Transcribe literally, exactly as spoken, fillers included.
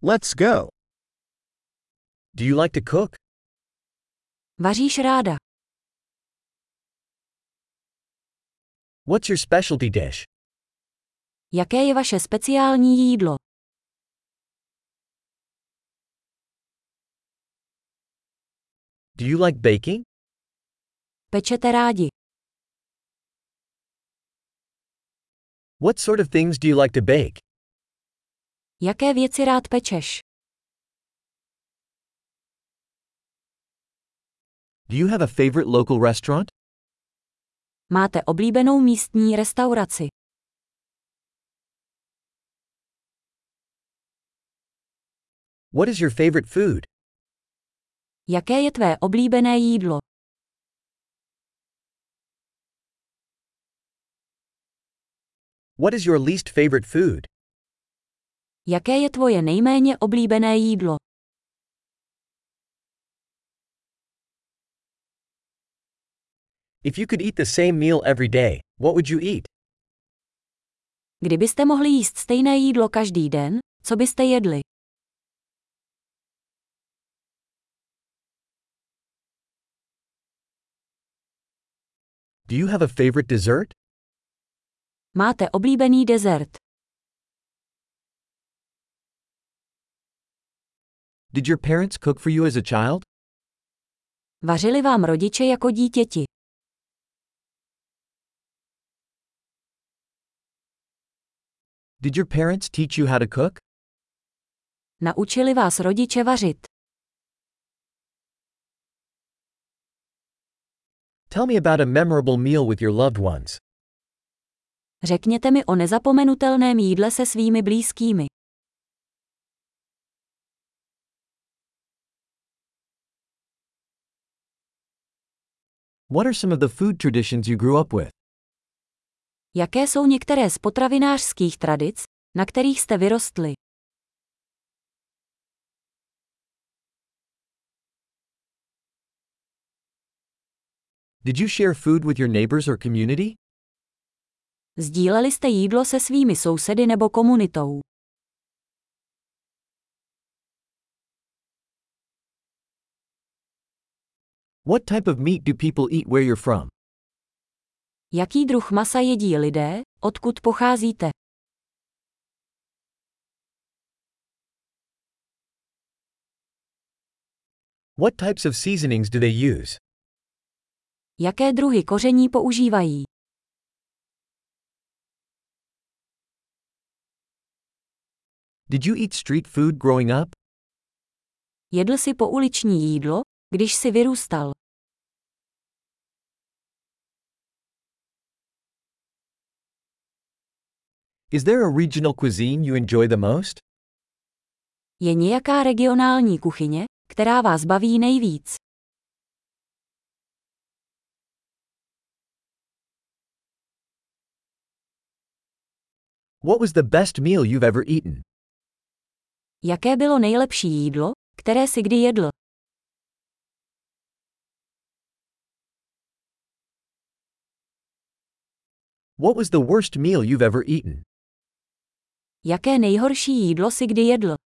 Let's go. Do you like to cook? Vaříš ráda? What's your specialty dish? Jaké je vaše speciální jídlo? Do you like baking? Pečete rádi? What sort of things do you like to bake? Jaké věci rád pečeš? Do you have a favorite local restaurant? Máte oblíbenou místní restauraci? What is your favorite food? Jaké je tvé oblíbené jídlo? What is your least favorite food? Jaké je tvoje nejméně oblíbené jídlo? If you could eat the same meal every day, what would you eat? Kdybyste mohli jíst stejné jídlo každý den, co byste jedli? Do you have a favorite dessert? Máte oblíbený dezert? Did your parents cook for you as a child? Vařili vám rodiče jako dítěti? Did your parents teach you how to cook? Naučili vás rodiče vařit? Tell me about a memorable meal with your loved ones. Řekněte mi o nezapomenutelném jídle se svými blízkými. What are some of the food traditions you grew up with? Jaké jsou některé z potravinářských tradic, na kterých jste vyrostli? Did you share food with your neighbors or community? Sdíleli jste jídlo se svými sousedy nebo komunitou? What type of meat do people eat where you're from? Jaký druh masa jedí lidé, odkud pocházíte? What types of seasonings do they use? Jaké druhy koření používají? Did you eat street food growing up? Jedl jsi pouliční jídlo, když jsi vyrůstal? Is there a regional cuisine you enjoy the most? Je nějaká regionální kuchyně, která vás baví nejvíc? What was the best meal you've ever eaten? Jaké bylo nejlepší jídlo, které jsi kdy jedl? What was the worst meal you've ever eaten? Jaké nejhorší jídlo jsi kdy jedl?